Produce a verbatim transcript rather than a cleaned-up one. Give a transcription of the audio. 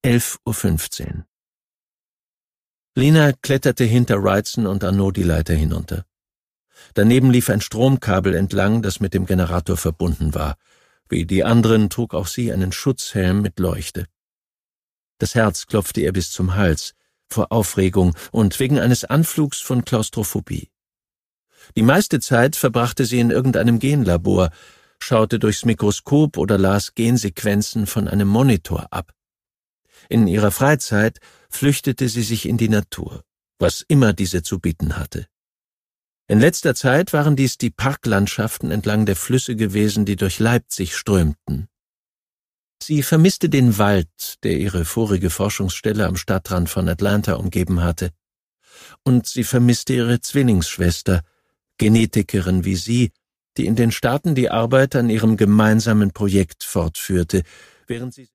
elf Uhr fünfzehn. Lina kletterte hinter Wrightson und Arnaud die Leiter hinunter. Daneben lief ein Stromkabel entlang, das mit dem Generator verbunden war. Wie die anderen trug auch sie einen Schutzhelm mit Leuchte. Das Herz klopfte ihr bis zum Hals, vor Aufregung und wegen eines Anflugs von Klaustrophobie. Die meiste Zeit verbrachte sie in irgendeinem Genlabor, schaute durchs Mikroskop oder las Gensequenzen von einem Monitor ab. In ihrer Freizeit flüchtete sie sich in die Natur, was immer diese zu bieten hatte. In letzter Zeit waren dies die Parklandschaften entlang der Flüsse gewesen, die durch Leipzig strömten. Sie vermisste den Wald, der ihre vorige Forschungsstelle am Stadtrand von Atlanta umgeben hatte. Und sie vermisste ihre Zwillingsschwester, Genetikerin wie sie, die in den Staaten die Arbeit an ihrem gemeinsamen Projekt fortführte, während sie